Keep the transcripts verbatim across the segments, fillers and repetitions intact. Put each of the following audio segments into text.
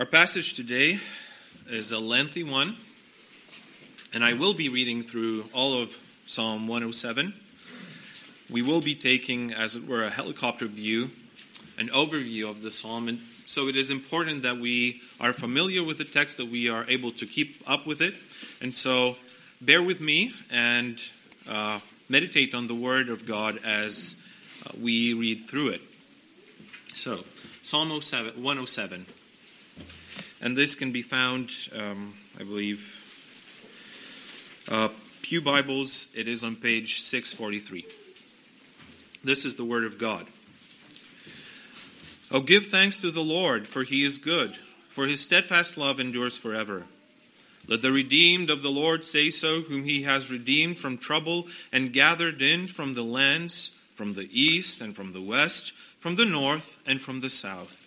Our passage today is a lengthy one, and I will be reading through all of Psalm one oh seven. We will be taking, as it were, a helicopter view, an overview of the psalm, and so it is important that we are familiar with the text, that we are able to keep up with it. And so bear with me and uh, meditate on the Word of God as uh, we read through it. So, Psalm one oh seven. And this can be found, um, I believe, uh, Pew Bibles, it is on page six forty-three. This is the Word of God. Oh, give thanks to the Lord, for he is good, for his steadfast love endures forever. Let the redeemed of the Lord say so, whom he has redeemed from trouble and gathered in from the lands, from the east and from the west, from the north and from the south.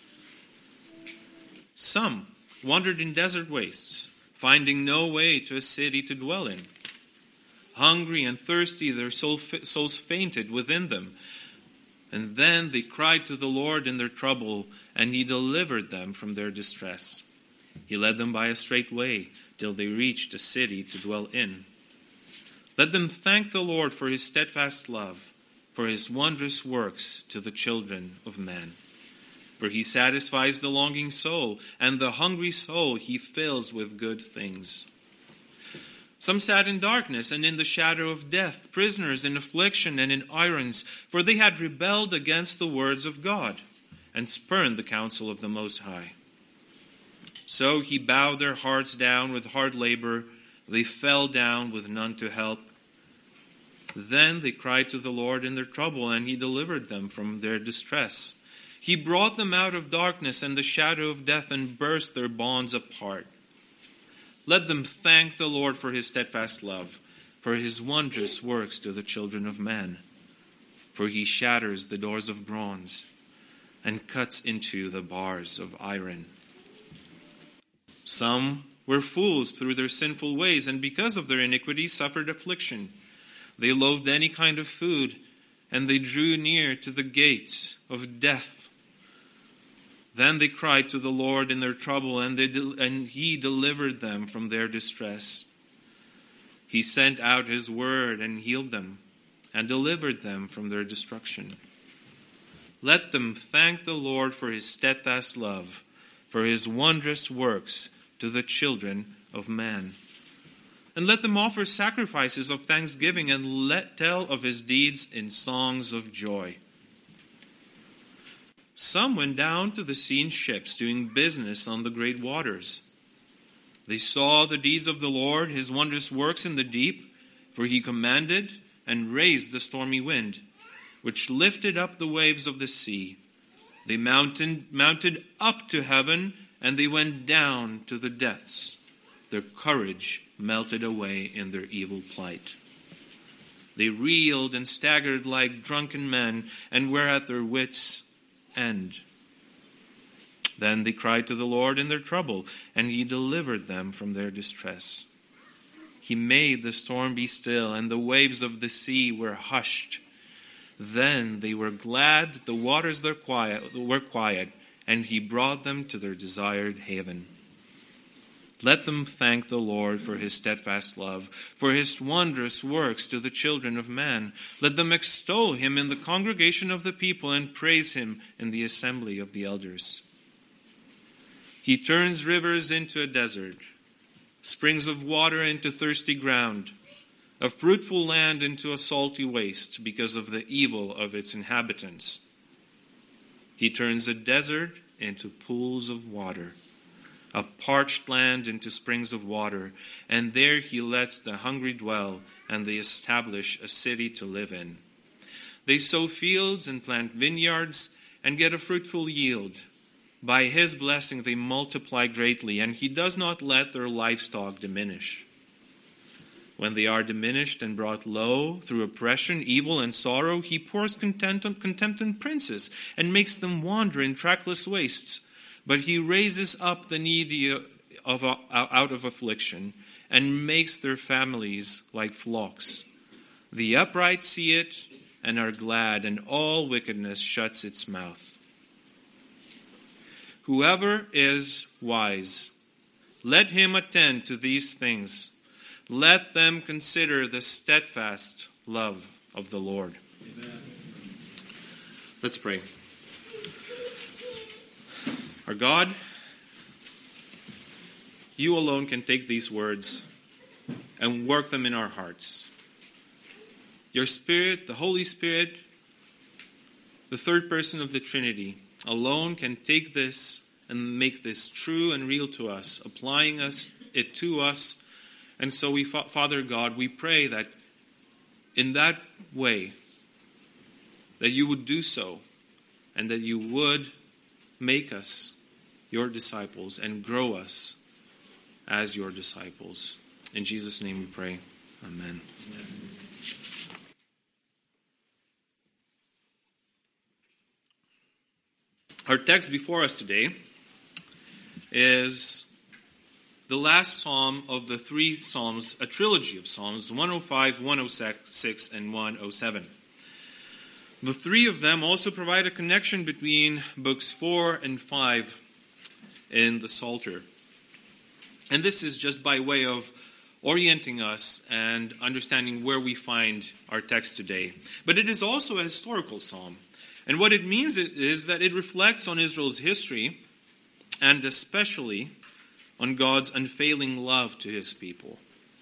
Some wandered in desert wastes, finding no way to a city to dwell in. Hungry and thirsty, their souls fainted within them. And then they cried to the Lord in their trouble, and he delivered them from their distress. He led them by a straight way, till they reached a city to dwell in. Let them thank the Lord for his steadfast love, for his wondrous works to the children of man. For he satisfies the longing soul, and the hungry soul he fills with good things. Some sat in darkness and in the shadow of death, prisoners in affliction and in irons, for they had rebelled against the words of God, and spurned the counsel of the Most High. So he bowed their hearts down with hard labor, they fell down with none to help. Then they cried to the Lord in their trouble, and he delivered them from their distress. He brought them out of darkness and the shadow of death and burst their bonds apart. Let them thank the Lord for his steadfast love, for his wondrous works to the children of man. For he shatters the doors of bronze and cuts into the bars of iron. Some were fools through their sinful ways, and because of their iniquity suffered affliction. They loathed any kind of food, and they drew near to the gates of death. Then they cried to the Lord in their trouble, and, they de- and he delivered them from their distress. He sent out his word and healed them, and delivered them from their destruction. Let them thank the Lord for his steadfast love, for his wondrous works to the children of man. And let them offer sacrifices of thanksgiving, and let tell of his deeds in songs of joy. Some went down to the sea in ships, doing business on the great waters. They saw the deeds of the Lord, his wondrous works in the deep, for he commanded and raised the stormy wind, which lifted up the waves of the sea. They mounted, mounted up to heaven, and they went down to the depths. Their courage melted away in their evil plight. They reeled and staggered like drunken men, and were at their wits' end. Then they cried to the Lord in their trouble, and he delivered them from their distress. He made the storm be still, and the waves of the sea were hushed. Then they were glad that the waters were quiet, were quiet, and he brought them to their desired haven. Let them thank the Lord for his steadfast love, for his wondrous works to the children of man. Let them extol him in the congregation of the people and praise him in the assembly of the elders. He turns rivers into a desert, springs of water into thirsty ground, a fruitful land into a salty waste because of the evil of its inhabitants. He turns a desert into pools of water, a parched land into springs of water, and there he lets the hungry dwell, and they establish a city to live in. They sow fields and plant vineyards, and get a fruitful yield. By his blessing they multiply greatly, and he does not let their livestock diminish. When they are diminished and brought low through oppression, evil, and sorrow, he pours contempt on, contempt on princes, and makes them wander in trackless wastes. But he raises up the needy of, out of affliction, and makes their families like flocks. The upright see it and are glad, and all wickedness shuts its mouth. Whoever is wise, let him attend to these things. Let them consider the steadfast love of the Lord. Amen. Let's pray. Our God, you alone can take these words and work them in our hearts. Your Spirit, the Holy Spirit, the third person of the Trinity, alone can take this and make this true and real to us, applying us it to us. And so we, Father God, we pray that in that way, that you would do so, and that you would make us your disciples and grow us as your disciples. In Jesus' name we pray. Amen. Amen. Our text before us today is the last psalm of the three psalms, a trilogy of psalms, one oh five, one oh six, and one oh seven. The three of them also provide a connection between books four and five in the Psalter. And this is just by way of orienting us and understanding where we find our text today. But it is also a historical psalm. And what it means is that it reflects on Israel's history and especially on God's unfailing love to his people.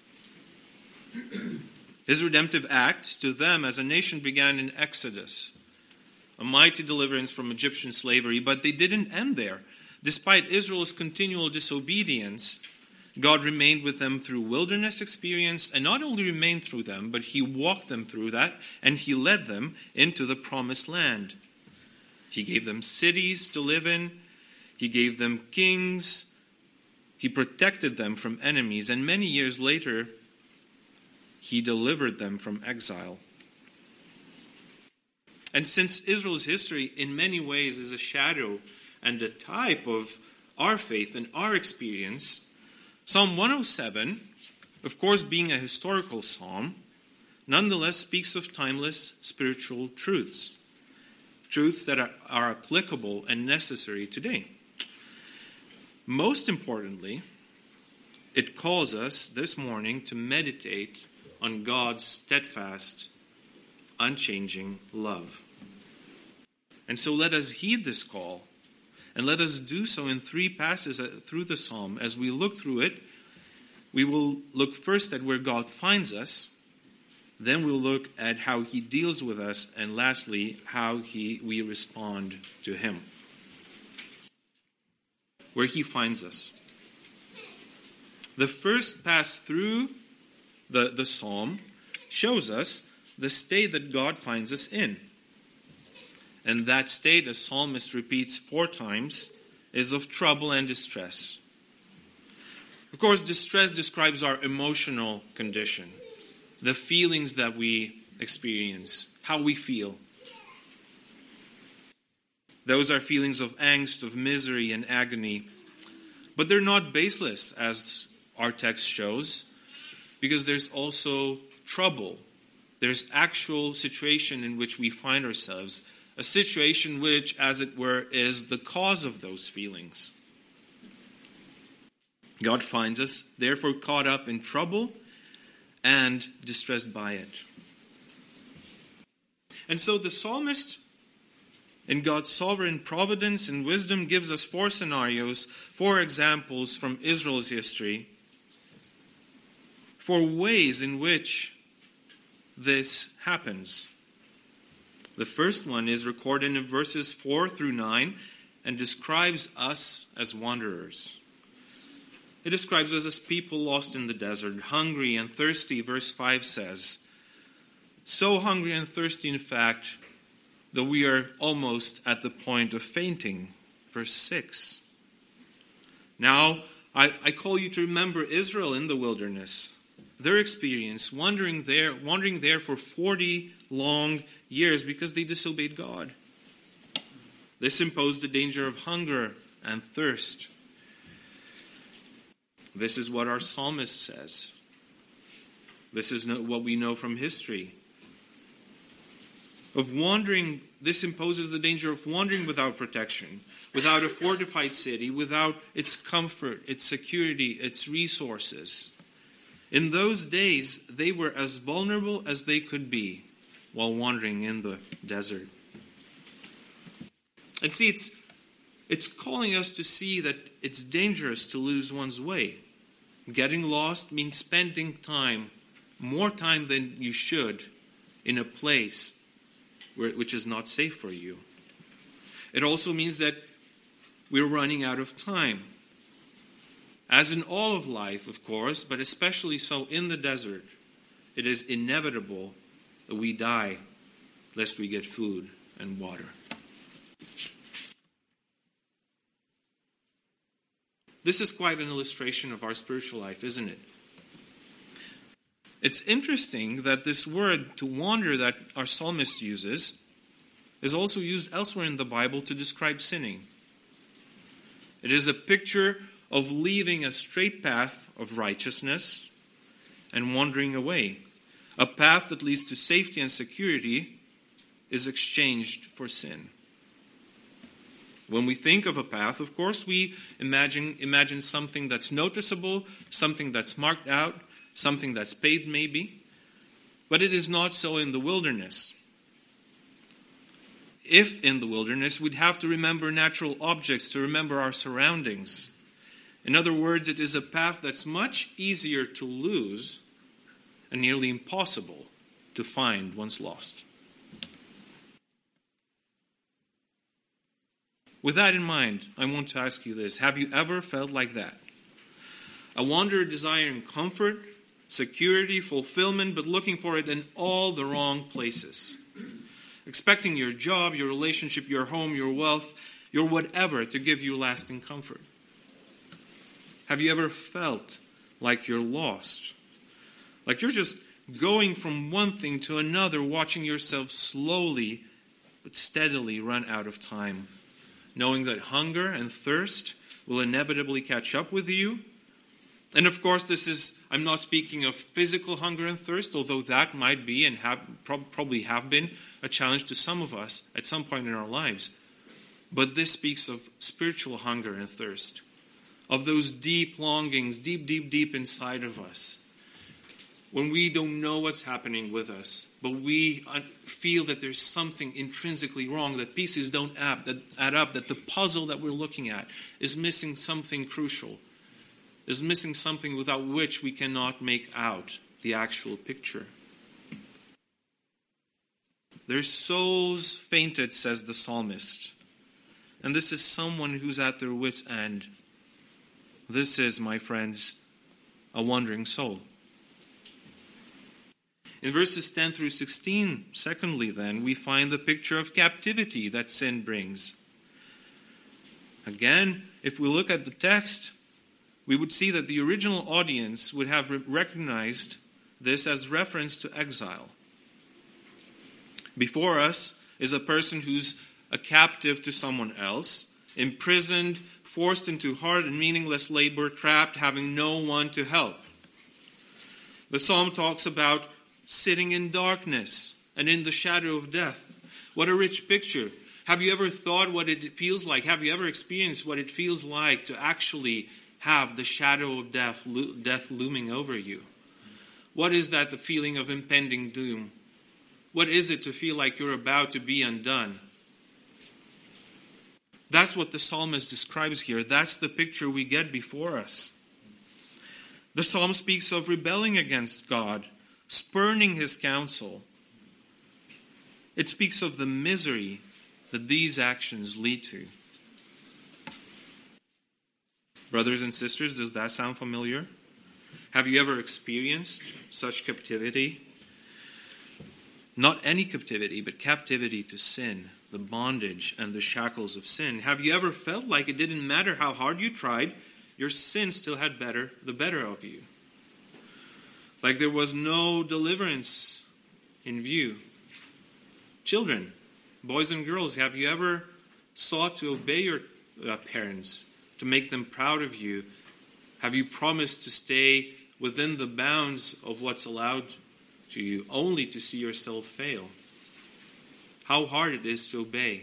His redemptive acts to them as a nation began in Exodus, a mighty deliverance from Egyptian slavery, but they didn't end there. Despite Israel's continual disobedience, God remained with them through wilderness experience, and not only remained through them, but he walked them through that, and he led them into the promised land. He gave them cities to live in. He gave them kings. He protected them from enemies, and many years later, he delivered them from exile. And since Israel's history in many ways is a shadow and a type of our faith and our experience, Psalm one oh seven, of course being a historical psalm, nonetheless speaks of timeless spiritual truths. Truths that are, are applicable and necessary today. Most importantly, it calls us this morning to meditate on God's steadfast, unchanging love. And so let us heed this call, and let us do so in three passages through the psalm. As we look through it, we will look first at where God finds us, then we'll look at how he deals with us, and lastly, how he we respond to him. Where he finds us. The first pass through the, the psalm shows us the state that God finds us in. And that state, as psalmist repeats four times, is of trouble and distress. Of course, distress describes our emotional condition, the feelings that we experience, how we feel. Those are feelings of angst, of misery, and agony. But they're not baseless, as our text shows, because there's also trouble. There's actual situation in which we find ourselves, a situation which, as it were, is the cause of those feelings. God finds us, therefore, caught up in trouble and distressed by it. And so the psalmist, in God's sovereign providence and wisdom, gives us four scenarios, four examples from Israel's history, for ways in which this happens. The first one is recorded in verses four through nine and describes us as wanderers. It describes us as people lost in the desert, hungry and thirsty, verse five says. So hungry and thirsty, in fact, that we are almost at the point of fainting, verse six. Now, I, I call you to remember Israel in the wilderness, their experience, wandering there, wandering there for forty long years because they disobeyed God. This imposed the danger of hunger and thirst. This is what our psalmist says. This is what we know from history. Of wandering, this imposes the danger of wandering without protection, without a fortified city, without its comfort, its security, its resources. In those days, they were as vulnerable as they could be while wandering in the desert. And see, it's, it's calling us to see that it's dangerous to lose one's way. Getting lost means spending time, more time than you should, in a place where, which is not safe for you. It also means that we're running out of time. As in all of life, of course, but especially so in the desert, it is inevitable that we die lest we get food and water. This is quite an illustration of our spiritual life, isn't it? It's interesting that this word to wander that our psalmist uses is also used elsewhere in the Bible to describe sinning. It is a picture of leaving a straight path of righteousness and wandering away. A path that leads to safety and security is exchanged for sin. When we think of a path, of course, we imagine, imagine something that's noticeable, something that's marked out, something that's paved maybe. But it is not so in the wilderness. If in the wilderness, we'd have to remember natural objects, to remember our surroundings. In other words, it is a path that's much easier to lose and nearly impossible to find once lost. With that in mind, I want to ask you this. Have you ever felt like that? A wanderer desiring comfort, security, fulfillment, but looking for it in all the wrong places. Expecting your job, your relationship, your home, your wealth, your whatever to give you lasting comfort. Have you ever felt like you're lost? Like you're just going from one thing to another, watching yourself slowly but steadily run out of time, knowing that hunger and thirst will inevitably catch up with you. And of course, this is, I'm not speaking of physical hunger and thirst, although that might be and have, probably have been a challenge to some of us at some point in our lives. But this speaks of spiritual hunger and thirst, of those deep longings, deep, deep, deep inside of us. When we don't know what's happening with us, but we feel that there's something intrinsically wrong, that pieces don't add, that add up, that the puzzle that we're looking at is missing something crucial, is missing something without which we cannot make out the actual picture. Their souls fainted, says the psalmist. And this is someone who's at their wits' end. This is, my friends, a wandering soul. In verses ten through sixteen, secondly then, we find the picture of captivity that sin brings. Again, if we look at the text, we would see that the original audience would have recognized this as reference to exile. Before us is a person who's a captive to someone else, imprisoned, forced into hard and meaningless labor, trapped, having no one to help. The psalm talks about sitting in darkness and in the shadow of death. What a rich picture. Have you ever thought what it feels like? Have you ever experienced what it feels like to actually have the shadow of death, death looming over you? What is that, the feeling of impending doom? What is it to feel like you're about to be undone? That's what the psalmist describes here. That's the picture we get before us. The psalm speaks of rebelling against God, spurning his counsel. It speaks of the misery that these actions lead to. Brothers and sisters, does that sound familiar? Have you ever experienced such captivity? Not any captivity, but captivity to sin, the bondage and the shackles of sin. Have you ever felt like it didn't matter how hard you tried, your sin still had better the better of you? Like there was no deliverance in view. Children, boys and girls, have you ever sought to obey your uh, parents, to make them proud of you? Have you promised to stay within the bounds of what's allowed to you, only to see yourself fail? how hard it is to obey.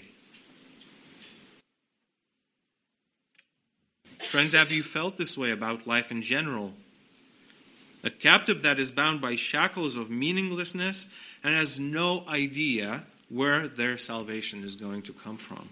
Friends, have you felt this way about life in general? A captive that is bound by shackles of meaninglessness and has no idea where their salvation is going to come from.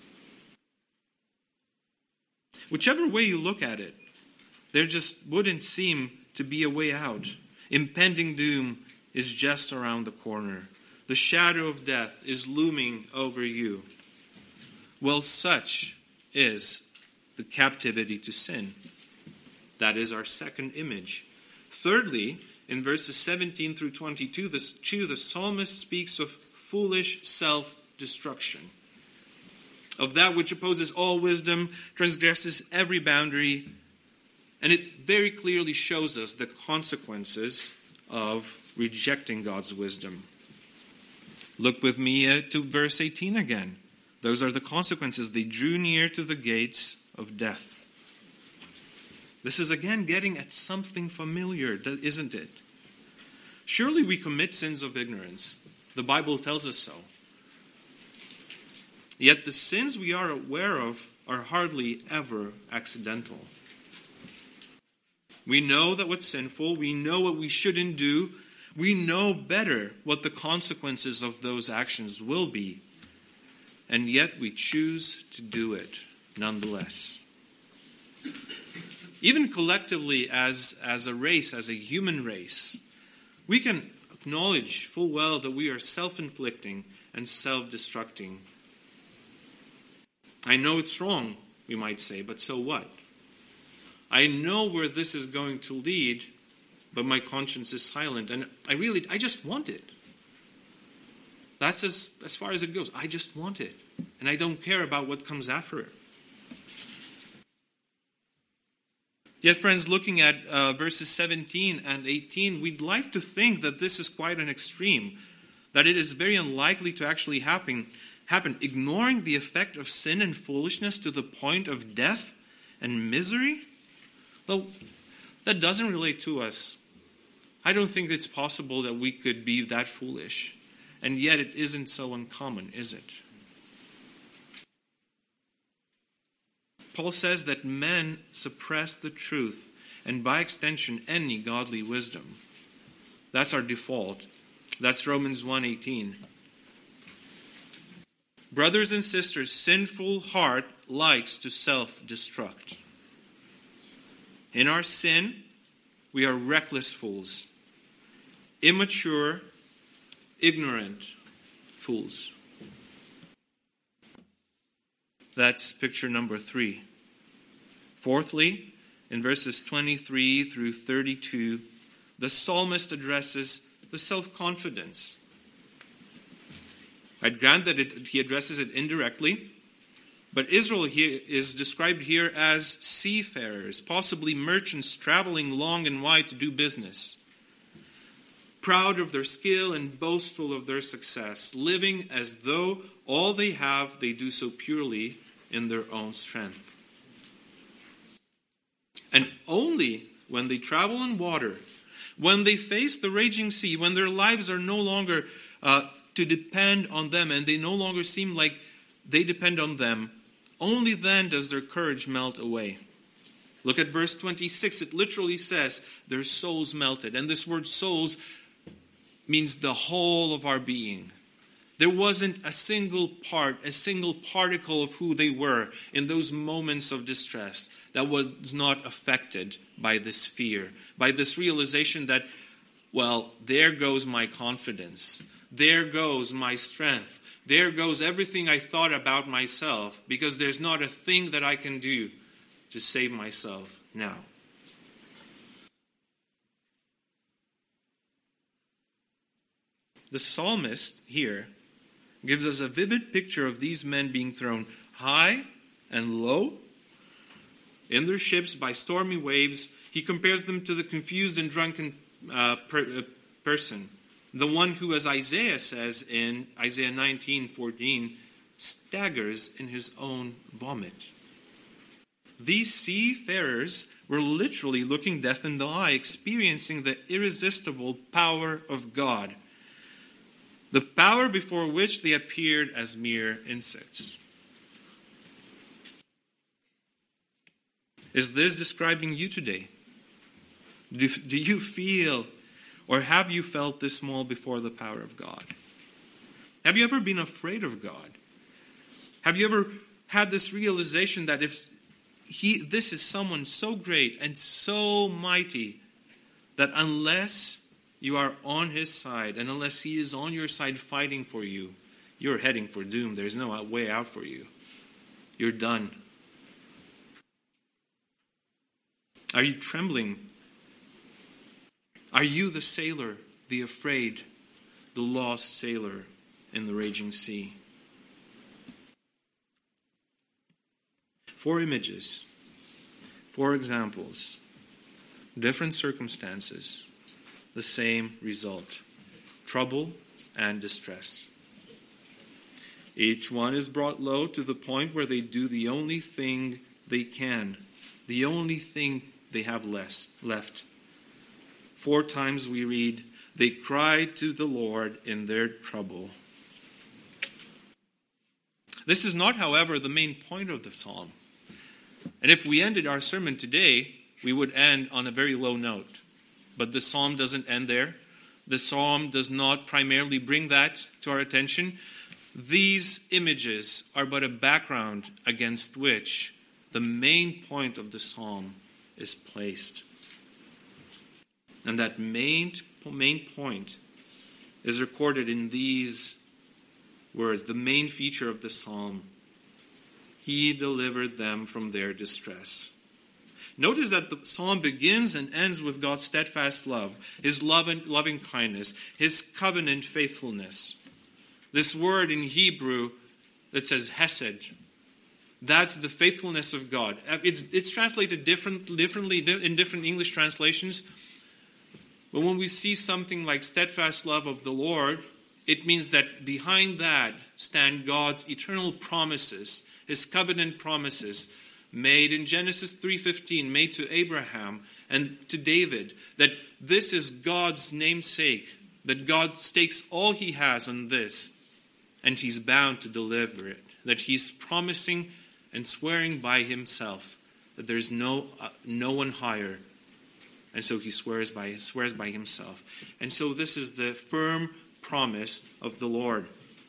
Whichever way you look at it, there just wouldn't seem to be a way out. Impending doom is just around the corner. The shadow of death is looming over you. Well, such is the captivity to sin. That is our second image. Thirdly, in verses seventeen through twenty-two, the, the psalmist speaks of foolish self-destruction, of that which opposes all wisdom, transgresses every boundary, and it very clearly shows us the consequences of rejecting God's wisdom. Look with me uh, to verse eighteen again. Those are the consequences. They drew near to the gates of death. This is again getting at something familiar, isn't it? Surely we commit sins of ignorance. The Bible tells us so. Yet the sins we are aware of are hardly ever accidental. We know that what's sinful, we know what we shouldn't do, we know better what the consequences of those actions will be, and yet we choose to do it nonetheless. Even collectively as, as a race, as a human race, we can acknowledge full well that we are self-inflicting and self-destructing. I know it's wrong, we might say, but so what? I know where this is going to lead, but my conscience is silent, and I really, I just want it. That's as, as far as it goes. I just want it, and I don't care about what comes after it. Yet, friends, looking at uh, verses seventeen and eighteen, we'd like to think that this is quite an extreme, that it is very unlikely to actually happen, happen. Ignoring the effect of sin and foolishness to the point of death and misery? Well, that doesn't relate to us. I don't think it's possible that we could be that foolish. And yet it isn't so uncommon, is it? Paul says that men suppress the truth, and by extension, any godly wisdom. That's our default. That's Romans one eighteen. Brothers and sisters, sinful heart likes to self-destruct. In our sin, we are reckless fools, immature, ignorant fools. That's picture number three. Fourthly, in verses twenty-three through thirty-two, the psalmist addresses the self-confidence. I'd grant that it, he addresses it indirectly, but Israel here is described here as seafarers, possibly merchants traveling long and wide to do business, proud of their skill and boastful of their success, living as though all they have they do so purely in their own strength. And only when they travel on water, when they face the raging sea, when their lives are no longer uh, to depend on them and they no longer seem like they depend on them, only then does their courage melt away. Look at verse twenty-six. It literally says, their souls melted. And this word souls means the whole of our being. There wasn't a single part, a single particle of who they were in those moments of distress that was not affected by this fear, by this realization that, well, there goes my confidence. There goes my strength. There goes everything I thought about myself, because there's not a thing that I can do to save myself now. The psalmist here gives us a vivid picture of these men being thrown high and low in their ships by stormy waves. He compares them to the confused and drunken uh, per, uh, person, the one who, as Isaiah says in Isaiah nineteen fourteen, staggers in his own vomit. These seafarers were literally looking death in the eye, experiencing the irresistible power of God. the power before which they appeared as mere insects. Is this describing you today? Do, do you feel, or have you felt this small before the power of God? Have you ever been afraid of God? Have you ever had this realization that if he, this is someone so great and so mighty, that unless you are on his side and unless he is on your side fighting for you, you're heading for doom. There's no way out for you. You're done. Are you trembling? Are you the sailor, the afraid, the lost sailor in the raging sea? Four images, four examples, different circumstances, the same result: trouble and distress. Each one is brought low to the point where they do the only thing they can, the only thing they have less left. Four times we read, they cried to the Lord in their trouble. This is not, however, the main point of the psalm. And if we ended our sermon today, we would end on a very low note. But the psalm doesn't end there. The psalm does not primarily bring that to our attention. These images are but a background against which the main point of the psalm is placed. And that main, main point is recorded in these words, the main feature of the psalm. He delivered them from their distress. Notice that the psalm begins and ends with God's steadfast love, his love and loving kindness, his covenant faithfulness. This word in Hebrew that says hesed, that's the faithfulness of God. It's, it's translated different, differently in different English translations. But when we see something like steadfast love of the Lord, it means that behind that stand God's eternal promises, his covenant promises made in Genesis three fifteen, made to Abraham and to David, that this is God's namesake, that God stakes all he has on this, and he's bound to deliver it, that he's promising and swearing by himself that there's no uh, no one higher, and so he swears by swears by himself. And so this is the firm promise of the Lord.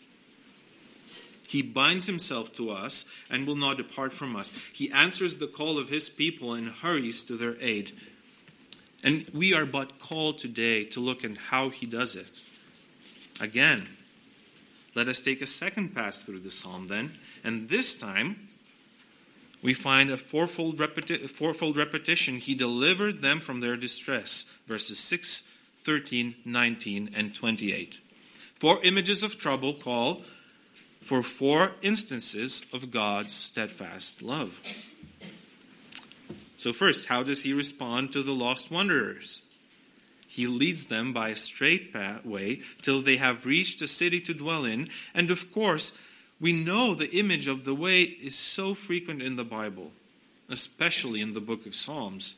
He binds himself to us and will not depart from us. He answers the call of his people and hurries to their aid. And we are but called today to look at how he does it. Again, let us take a second pass through the psalm then, and this time we find a fourfold, repeti- fourfold repetition. He delivered them from their distress. Verses six, thirteen, nineteen, and twenty-eight. Four images of trouble call for four instances of God's steadfast love. So first, how does he respond to the lost wanderers? He leads them by a straight way till they have reached a city to dwell in. And of course, we know the image of the way is so frequent in the Bible, especially in the book of Psalms.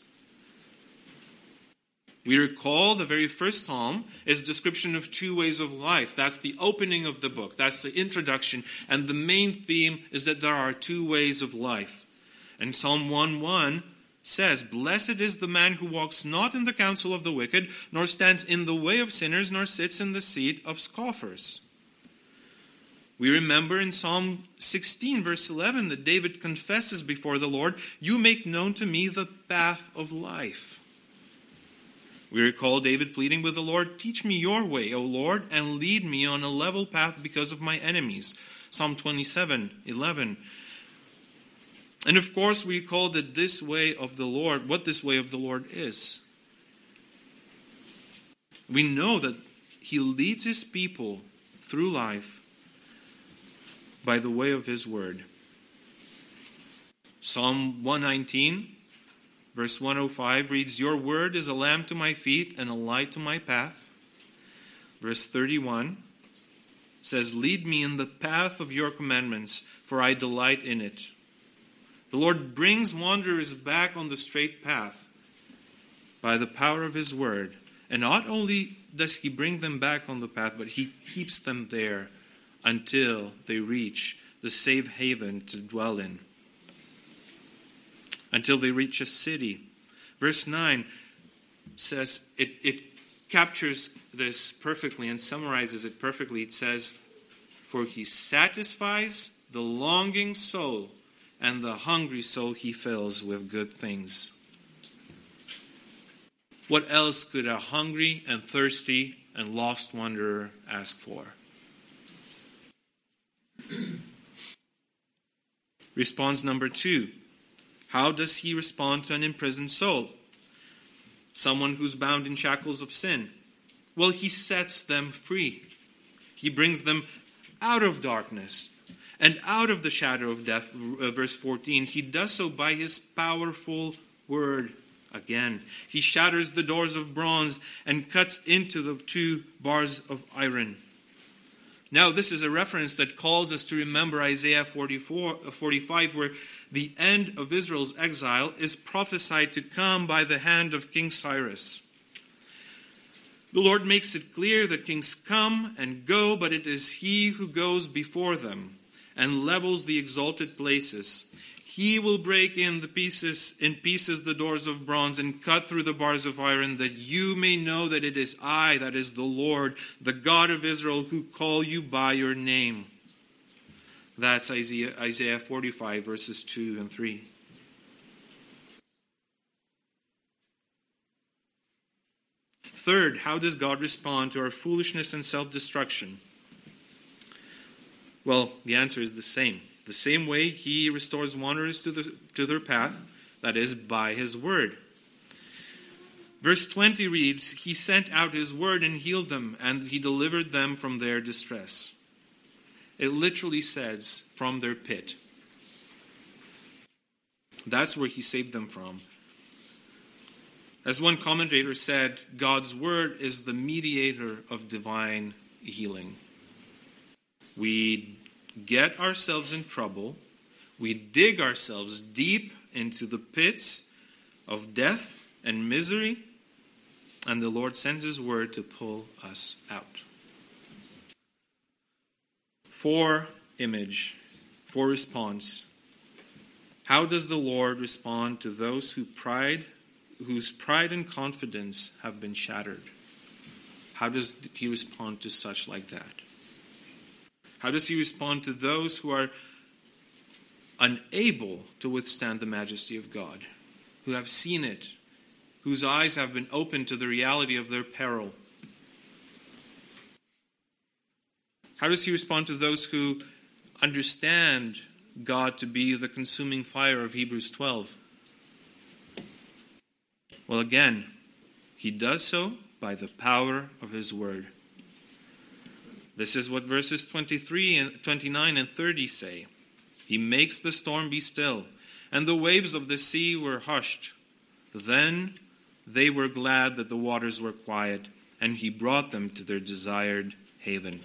We recall the very first psalm is a description of two ways of life. That's the opening of the book. That's the introduction. And the main theme is that there are two ways of life. And Psalm one one says, "Blessed is the man who walks not in the counsel of the wicked, nor stands in the way of sinners, nor sits in the seat of scoffers." We remember in Psalm sixteen, verse eleven, that David confesses before the Lord, "You make known to me the path of life." We recall David pleading with the Lord, "Teach me your way, O Lord, and lead me on a level path because of my enemies." Psalm twenty-seven, eleven. And of course, we recall that this way of the Lord, what this way of the Lord is. We know that he leads his people through life by the way of his word. Psalm one nineteen, verse one oh five reads, "Your word is a lamp to my feet and a light to my path." Verse thirty-one says, "Lead me in the path of your commandments, for I delight in it." The Lord brings wanderers back on the straight path by the power of his word. And not only does he bring them back on the path, but he keeps them there until they reach the safe haven to dwell in. Until they reach a city. Verse nine says, it, it captures this perfectly and summarizes it perfectly. It says, "For he satisfies the longing soul, and the hungry soul he fills with good things." What else could a hungry and thirsty and lost wanderer ask for? Response number two. How does he respond to an imprisoned soul? Someone who's bound in shackles of sin. Well, he sets them free. He brings them out of darkness and out of the shadow of death. Verse fourteen. He does so by his powerful word. Again, he shatters the doors of bronze and cuts into the two bars of iron. Now, this is a reference that calls us to remember Isaiah forty-four, forty-five, where the end of Israel's exile is prophesied to come by the hand of King Cyrus. The Lord makes it clear that kings come and go, but it is he who goes before them and levels the exalted places. He will break in the pieces in pieces the doors of bronze and cut through the bars of iron, that you may know that it is I, that is the Lord, the God of Israel, who call you by your name. That's Isaiah, Isaiah forty-five, verses two and three. Third, how does God respond to our foolishness and self-destruction? Well, the answer is the same. The same way he restores wanderers to, the, to their path, that is, by his word. Verse twenty reads, "He sent out his word and healed them, and he delivered them from their distress." It literally says, from their pit. That's where he saved them from. As one commentator said, God's word is the mediator of divine healing. We get ourselves in trouble, we dig ourselves deep into the pits of death and misery, and the Lord sends his word to pull us out. For image, for response. How does the Lord respond to those who pride, whose pride and confidence have been shattered? How does he respond to such like that? How does he respond to those who are unable to withstand the majesty of God, who have seen it, whose eyes have been opened to the reality of their peril? How does he respond to those who understand God to be the consuming fire of Hebrews twelve? Well, again, he does so by the power of his word. This is what verses twenty-three and twenty-nine and thirty say. He makes the storm be still, and the waves of the sea were hushed. Then they were glad that the waters were quiet, and he brought them to their desired haven.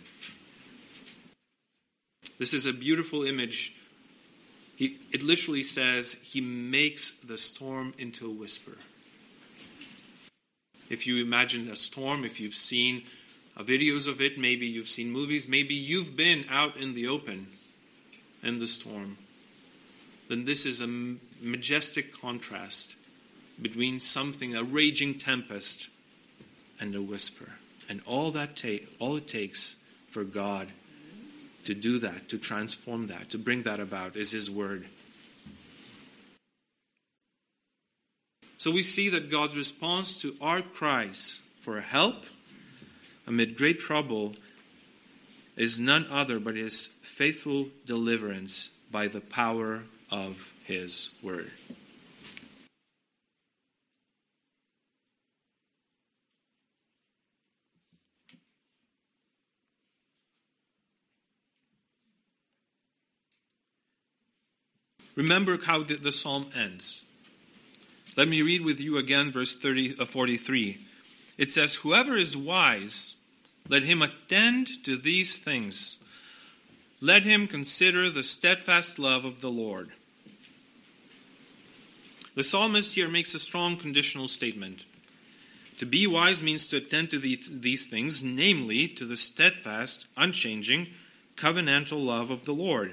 This is a beautiful image. He, it literally says, he makes the storm into a whisper. If you imagine a storm, if you've seen videos of it, maybe you've seen movies, maybe you've been out in the open in the storm, then this is a majestic contrast between something, a raging tempest, and a whisper. And all that ta- all it takes for God to do that, to transform that, to bring that about, is his word. So we see that God's response to our cries for help amid great trouble is none other but his faithful deliverance by the power of his word. Remember how the, the psalm ends. Let me read with you again verse thirty, uh, forty-three. It says, "Whoever is wise, let him attend to these things. Let him consider the steadfast love of the Lord." The psalmist here makes a strong conditional statement. To be wise means to attend to these, these things, namely to the steadfast, unchanging, covenantal love of the Lord.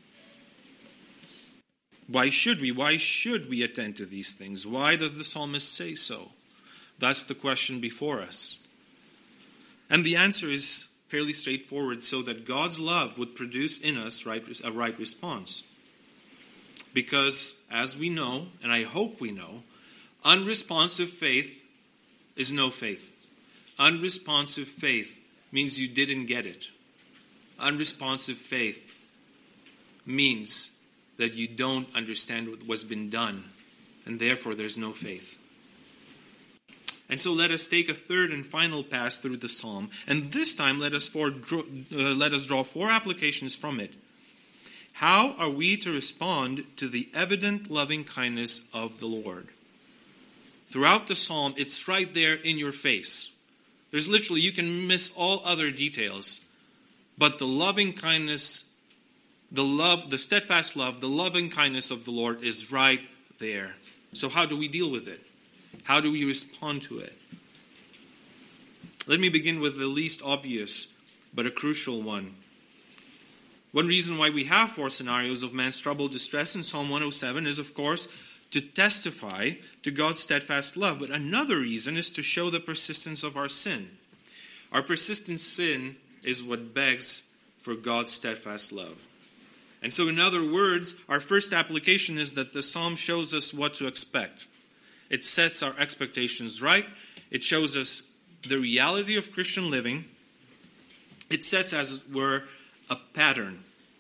Why should we? Why should we attend to these things? Why does the psalmist say so? That's the question before us. And the answer is fairly straightforward, so that God's love would produce in us right, a right response. Because, as we know, and I hope we know, unresponsive faith is no faith. Unresponsive faith means you didn't get it. Unresponsive faith means that you don't understand what's been done, and therefore there's no faith. And so let us take a third and final pass through the psalm, and this time let us, for, uh, let us draw four applications from it. How are we to respond to the evident loving kindness of the Lord? Throughout the psalm, it's right there in your face. There's literally, you can miss all other details, but the loving kindness, the love, the steadfast love, the loving kindness of the Lord is right there. So how do we deal with it? How do we respond to it? Let me begin with the least obvious, but a crucial one. One reason why we have four scenarios of man's trouble, distress in Psalm one oh seven is, of course, to testify to God's steadfast love. But another reason is to show the persistence of our sin. Our persistent sin is what begs for God's steadfast love. And so, in other words, our first application is that the psalm shows us what to expect. It sets our expectations right. It shows us the reality of Christian living. It sets, as it were, a pattern.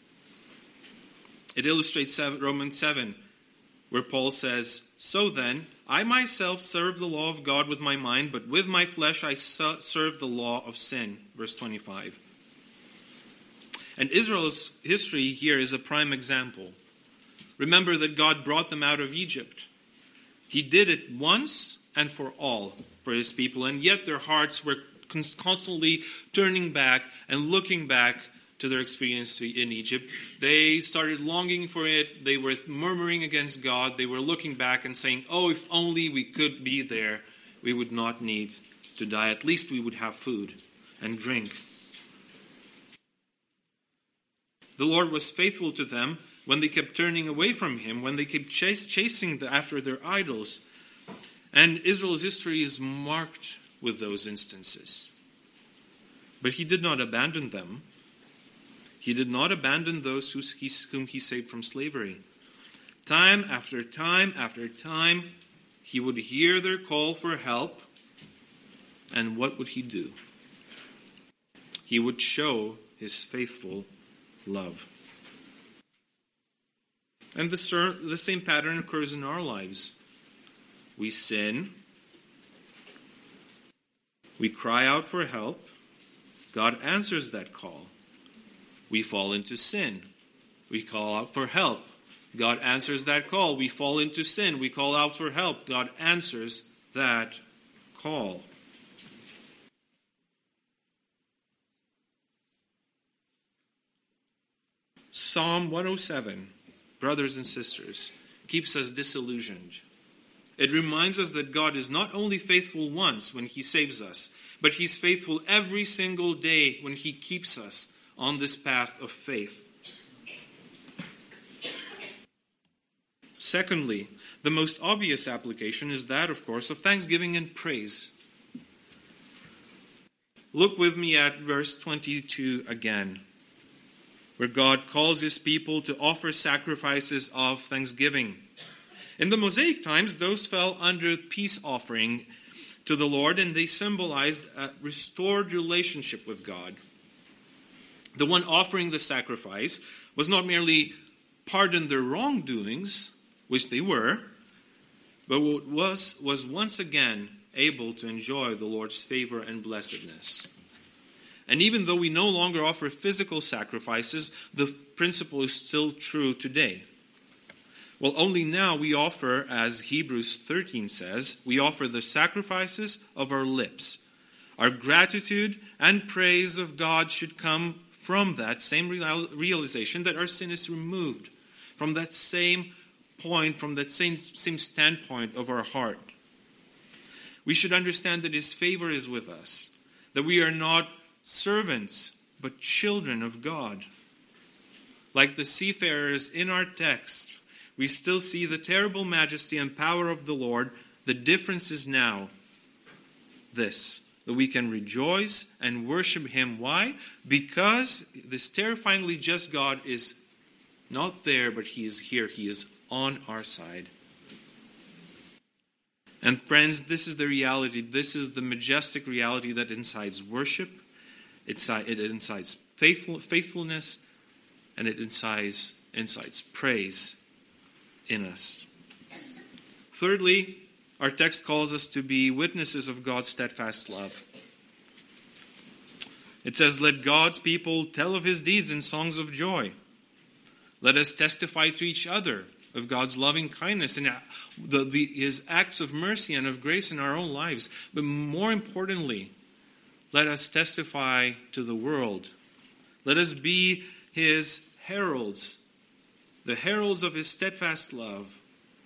It illustrates Romans seven, where Paul says, "So then, I myself serve the law of God with my mind, but with my flesh I serve the law of sin." Verse twenty-five. And Israel's history here is a prime example. Remember that God brought them out of Egypt. He did it once and for all for his people, and yet their hearts were constantly turning back and looking back to their experience in Egypt. They started longing for it. They were murmuring against God. They were looking back and saying, "Oh, if only we could be there, we would not need to die. At least we would have food and drink." The Lord was faithful to them when they kept turning away from him, when they kept chase, chasing the, after their idols. And Israel's history is marked with those instances. But he did not abandon them. He did not abandon those whom he saved from slavery. Time after time after time, he would hear their call for help. And what would he do? He would show his faithful love. And the, the same pattern occurs in our lives. We sin. We cry out for help. God answers that call. We fall into sin. We call out for help. God answers that call. We fall into sin. We call out for help. God answers that call. Psalm one oh seven, brothers and sisters, keeps us disillusioned. It reminds us that God is not only faithful once when he saves us, but he's faithful every single day when he keeps us on this path of faith. Secondly, the most obvious application is that, of course, of thanksgiving and praise. Look with me at verse twenty-two again, where God calls his people to offer sacrifices of thanksgiving. In the Mosaic times, those fell under peace offering to the Lord, and they symbolized a restored relationship with God. The one offering the sacrifice was not merely pardon their wrongdoings, which they were, but was, was once again able to enjoy the Lord's favor and blessedness. And even though we no longer offer physical sacrifices, the principle is still true today. Well, only now we offer, as Hebrews thirteen says, we offer the sacrifices of our lips. Our gratitude and praise of God should come from that same realization that our sin is removed, from that same point, from that same, same standpoint of our heart. We should understand that his favor is with us, that we are not servants, but children of God. Like the seafarers in our text, we still see the terrible majesty and power of the Lord. The difference is now this, that we can rejoice and worship him. Why? Because this terrifyingly just God is not there, but he is here. He is on our side. And friends, this is the reality. This is the majestic reality that incites worship, it incites faithful, faithfulness, and it incites, incites praise in us. Thirdly, our text calls us to be witnesses of God's steadfast love. It says, "Let God's people tell of his deeds in songs of joy. Let us testify to each other of God's loving kindness and the, the, his acts of mercy and of grace in our own lives. But more importantly, let us testify to the world. Let us be his heralds, the heralds of his steadfast love.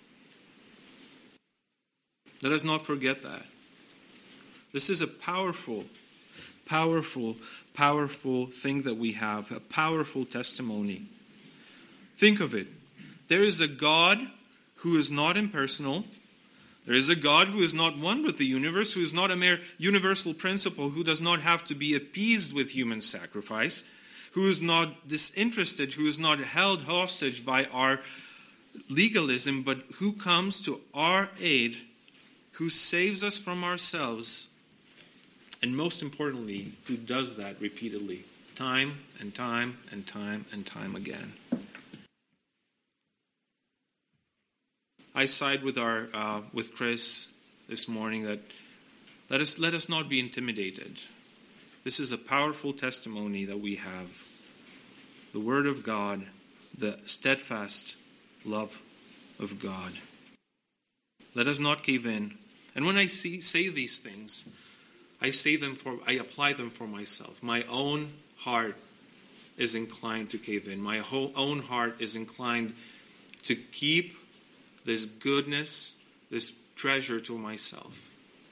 Let us not forget that. This is a powerful, powerful, powerful thing that we have, a powerful testimony. Think of it. There is a God who is not impersonal. There is a God who is not one with the universe, who is not a mere universal principle, who does not have to be appeased with human sacrifice, who is not disinterested, who is not held hostage by our legalism, but who comes to our aid, who saves us from ourselves, and most importantly, who does that repeatedly, time and time and time and time again. I side with our uh, with Chris this morning that let us let us not be intimidated. This is a powerful testimony that we have. The Word of God, the steadfast love of God. Let us not cave in. And when I see, say these things, I say them for I apply them for myself. My own heart is inclined to cave in. My whole own heart is inclined to keep this goodness, this treasure to myself.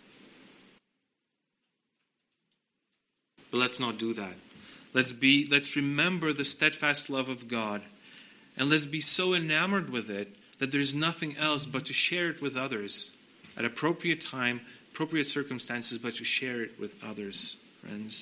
But let's not do that. Let's be, let's remember the steadfast love of God, and let's be so enamored with it that there's nothing else but to share it with others at appropriate time, appropriate circumstances, but to share it with others, friends.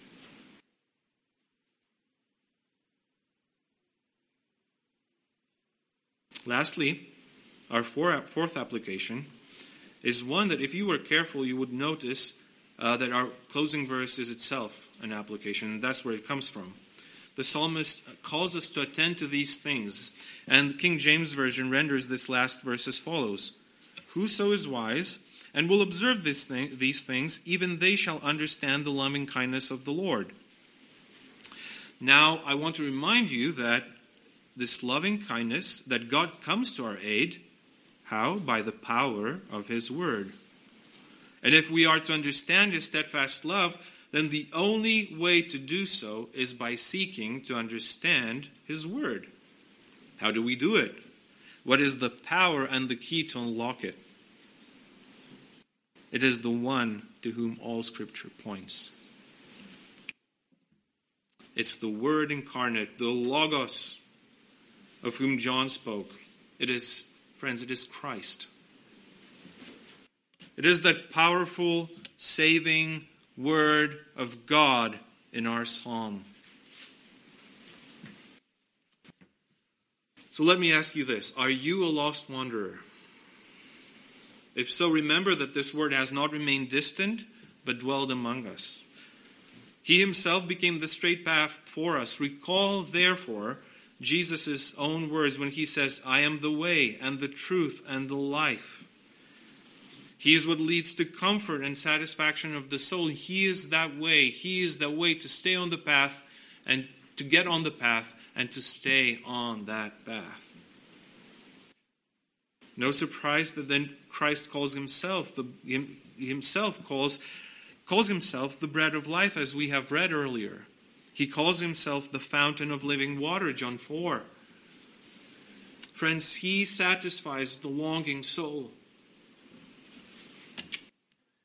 Lastly, our fourth application is one that if you were careful, you would notice uh, that our closing verse is itself an application, and that's where it comes from. The psalmist calls us to attend to these things, and the King James Version renders this last verse as follows: "Whoso is wise and will observe this thing, these things, even they shall understand the loving kindness of the Lord." Now, I want to remind you that this loving kindness, that God comes to our aid. How? By the power of his word. And if we are to understand his steadfast love, then the only way to do so is by seeking to understand his word. How do we do it? What is the power and the key to unlock it? It is the one to whom all Scripture points. It's the Word incarnate, the Logos, of whom John spoke. It is, friends, it is Christ. It is that powerful, saving Word of God in our psalm. So let me ask you this. Are you a lost wanderer? If so, remember that this Word has not remained distant, but dwelled among us. He himself became the straight path for us. Recall, therefore, Jesus' own words when he says, "I am the way and the truth and the life." He is what leads to comfort and satisfaction of the soul. He is that way. He is the way to stay on the path and to get on the path and to stay on that path. No surprise that then Christ calls himself, the, himself calls, calls himself the bread of life, as we have read earlier. He calls himself the fountain of living water, John four. Friends, he satisfies the longing soul.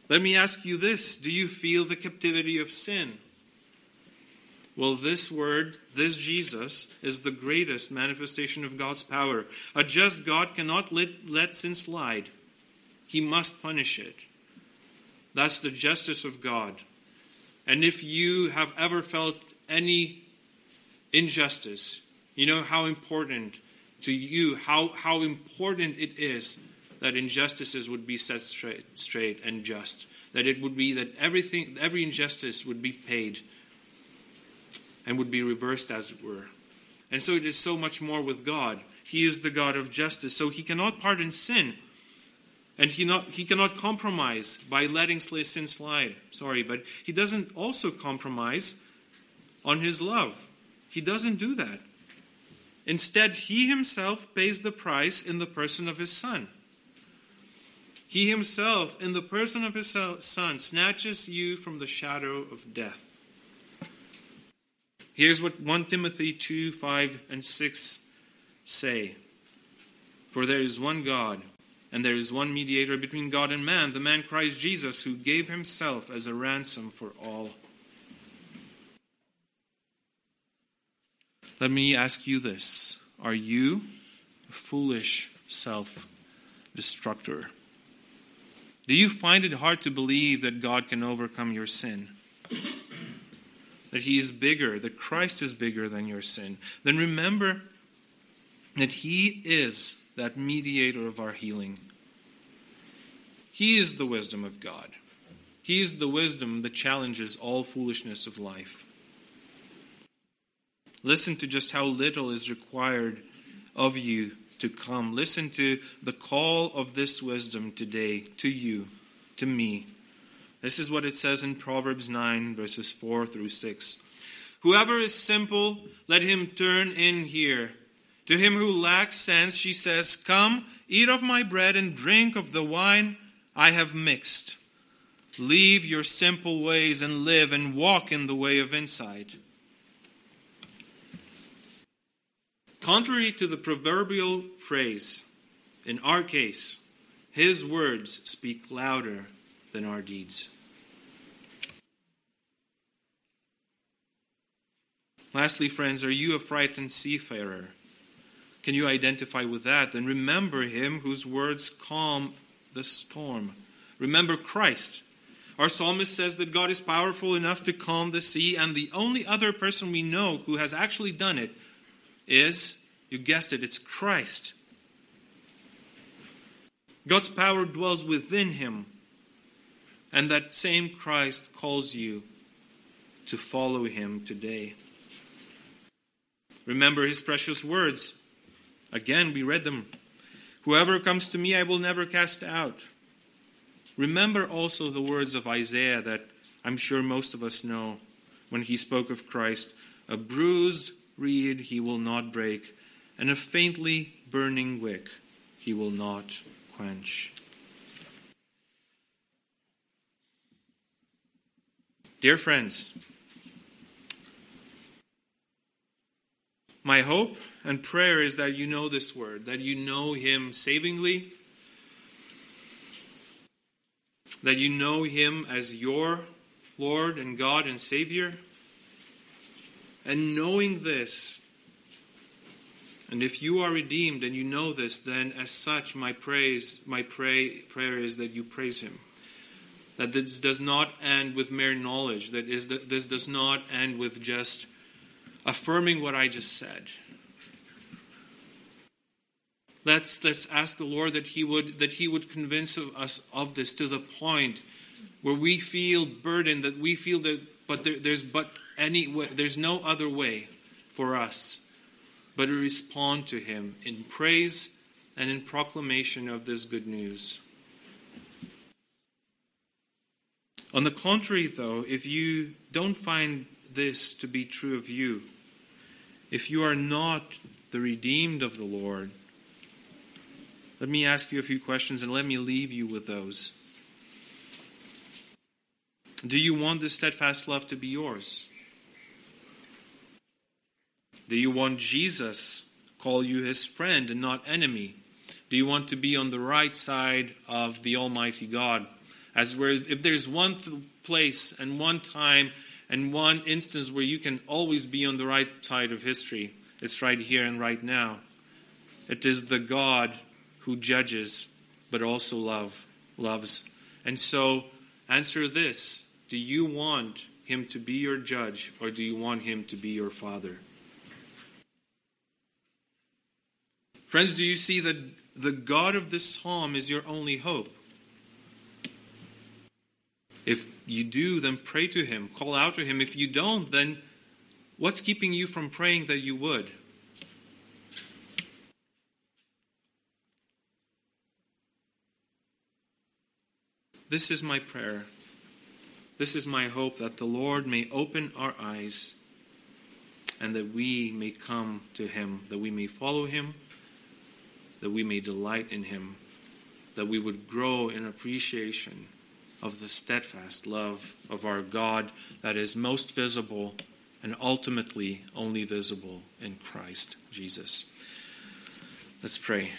Let me ask you this. Do you feel the captivity of sin? Well, this word, this Jesus, is the greatest manifestation of God's power. A just God cannot let, let sin slide. He must punish it. That's the justice of God. And if you have ever felt any injustice, you know how important to you, how, how important it is that injustices would be set straight, straight and just. That it would be that everything, every injustice would be paid and would be reversed, as it were. And so it is so much more with God. He is the God of justice, so he cannot pardon sin. And he not he cannot compromise by letting sin slide. Sorry, but he doesn't also compromise on his love. He doesn't do that. Instead, he himself pays the price in the person of his Son. He himself, in the person of his Son, snatches you from the shadow of death. Here's what First Timothy two, five, and six say. For there is one God, and there is one mediator between God and man, the man Christ Jesus, who gave himself as a ransom for all. Let me ask you this. Are you a foolish self-destructor? Do you find it hard to believe that God can overcome your sin? That he is bigger, that Christ is bigger than your sin? Then remember that he is that mediator of our healing. He is the wisdom of God. He is the wisdom that challenges all foolishness of life. Listen to just how little is required of you to come. Listen to the call of this wisdom today to you, to me. This is what it says in Proverbs nine, verses four through six. Whoever is simple, let him turn in here. To him who lacks sense, she says, come, eat of my bread and drink of the wine I have mixed. Leave your simple ways and live and walk in the way of insight. Contrary to the proverbial phrase, in our case, his words speak louder than our deeds. Lastly, friends, are you a frightened seafarer? Can you identify with that? Then remember him whose words calm the storm. Remember Christ. Our psalmist says that God is powerful enough to calm the sea, and the only other person we know who has actually done it is, you guessed it, it's Christ. God's power dwells within him, and that same Christ calls you to follow him today. Remember his precious words. Again, we read them. Whoever comes to me, I will never cast out. Remember also the words of Isaiah that I'm sure most of us know when he spoke of Christ. A bruised reed he will not break, and a faintly burning wick he will not quench. Dear friends, my hope and prayer is that you know this word, that you know him savingly, that you know him as your Lord and God and Savior. And knowing this, and if you are redeemed and you know this, then as such my praise, my pray, prayer is that you praise him. That this does not end with mere knowledge, that is, that this does not end with just affirming what I just said. Let's let's ask the Lord that he would that he would convince us of this to the point where we feel burdened, that we feel that but there, there's but any way, there's no other way for us but to respond to him in praise and in proclamation of this good news. On the contrary, though, if you don't find this to be true of you, if you are not the redeemed of the Lord, let me ask you a few questions and let me leave you with those. Do you want this steadfast love to be yours? Do you want Jesus call you his friend and not enemy? Do you want to be on the right side of the Almighty God As where if there's one th- place and one time and one instance where you can always be on the right side of history, it's right here and right now. It is the God who judges, but also love, loves. And so, answer this. Do you want him to be your judge, or do you want him to be your father? Friends, do you see that the God of this psalm is your only hope? If you do, then pray to him, call out to him. If you don't, then what's keeping you from praying that you would? This is my prayer. This is my hope, that the Lord may open our eyes and that we may come to him, that we may follow him, that we may delight in him, that we would grow in appreciation of the steadfast love of our God that is most visible and ultimately only visible in Christ Jesus. Let's pray.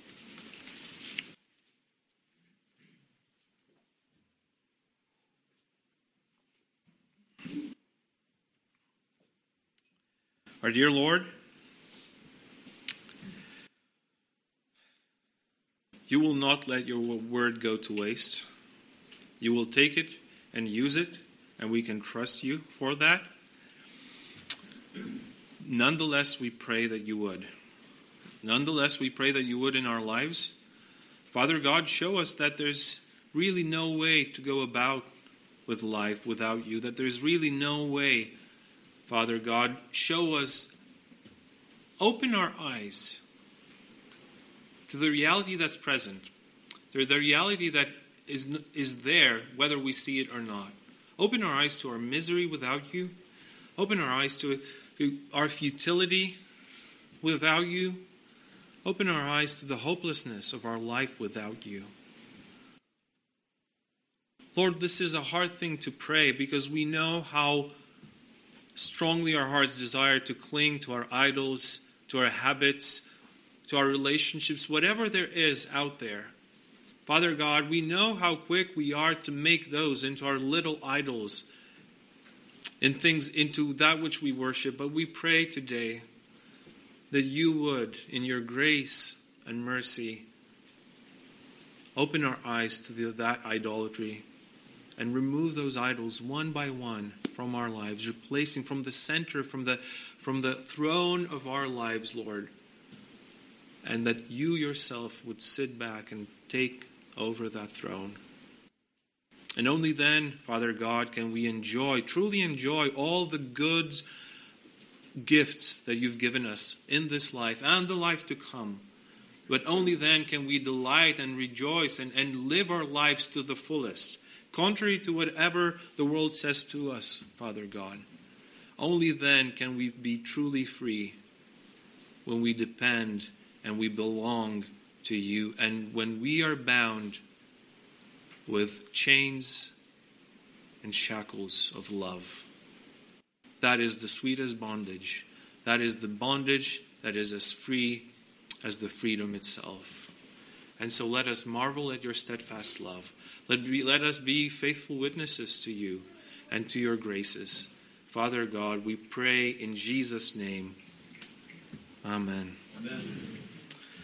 Our dear Lord, you will not let your word go to waste. You will take it and use it, and we can trust you for that. Nonetheless, we pray that you would. Nonetheless, we pray that you would in our lives. Father God, show us that there's really no way to go about with life without you, that there's really no way. Father God, show us, open our eyes to the reality that's present, to the reality that is, is there, whether we see it or not. Open our eyes to our misery without you. Open our eyes to, to our futility without you. Open our eyes to the hopelessness of our life without you. Lord, this is a hard thing to pray because we know how strongly our hearts desire to cling to our idols, to our habits, to our relationships, whatever there is out there. Father God, we know how quick we are to make those into our little idols, in things, into that which we worship. But we pray today that you would, in your grace and mercy, open our eyes to the, that idolatry and remove those idols one by one from our lives, replacing from the center, from the, from the throne of our lives, Lord. And that you yourself would sit back and take over that throne. And only then, Father God, can we enjoy, truly enjoy all the good gifts that you've given us in this life and the life to come. But only then can we delight and rejoice and, and live our lives to the fullest, contrary to whatever the world says to us, Father God. Only then can we be truly free, when we depend and we belong to you, and when we are bound with chains and shackles of love. That is the sweetest bondage. That is the bondage that is as free as the freedom itself. And so let us marvel at your steadfast love. Let, be, let us be faithful witnesses to you and to your graces. Father God, we pray in Jesus' name. Amen. Amen.